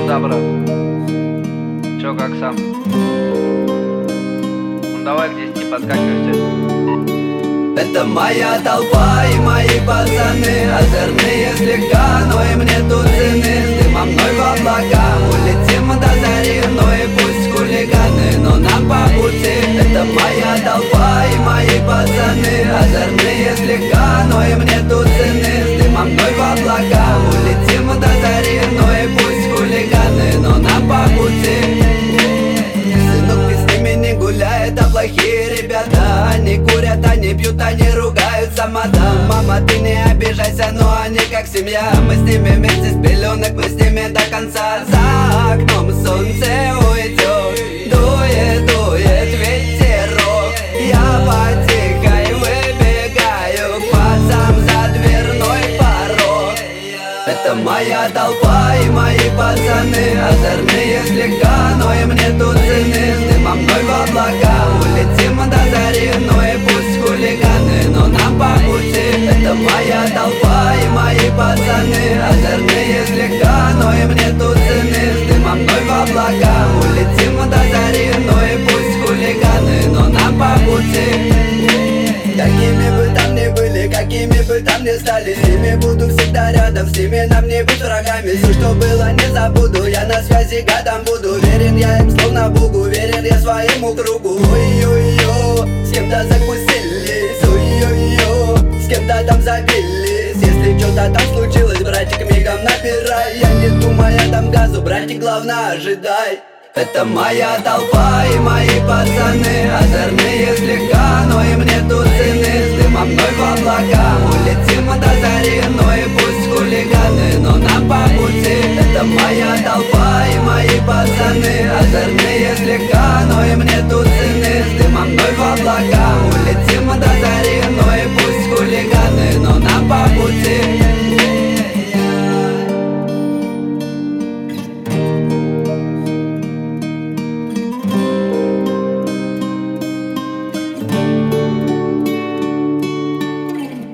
Ну да, брат. Чё, как сам? Ну давай к 10 подскакивайте. Это моя толпа и мои пацаны, озорные слегка, но им нету цены. С дымом мной в облака улетим до зари, ну и пусть хулиганы, но нам по пути. Это моя толпа и мои пацаны, озорные слегка, но им нету цены. С дымом мной в облака улетим до зари, ну и пусть хулиганы, но нам по пути. Сынок, ты с ними не гуляй, это плохие ребята. Они курят, они пьют, они ругаются матом. Мама, ты не обижайся, но они как семья. Мы с ними вместе с пеленок, мы с ними до конца. За окном солнце уйдет, дует, дует ветерок. Я по тихой выбегаю к пацам за дверной порог. Это моя толпа и мои пацаны, озорные слегка, но им нету цены. С дымом мной в облака улетим до зари, ну и пусть хулиганы, но нам по пути. Это моя толпа и мои пацаны, озорные слегка, но им нету цены. С дымом мной в облака улетим до зари, ну и пусть хулиганы, но нам по пути. Какими бы там ни были, какими бы там ни стали, с ними буду всегда рядом, с ними нам не быть врагами. Все, что было, не забуду, я на связи годом буду. Верен я им словно Богу, верен я своему кругу. Ой-ой-ой, с кем-то закусились, ой-ой-ой, с кем-то там забились. Если что-то там случилось, братик, мигом набирай. Я не думаю, там газу, братик, главное ожидай. Это моя толпа и мои пацаны, озорные слегка, но им нету цены. С дымом мной в облака улетим до зари, ну и пусть хулиганы, но нам по пути. Это моя толпа и мои пацаны, озорные слегка, но им нету цены. С дымом мной в облака улетим до зари.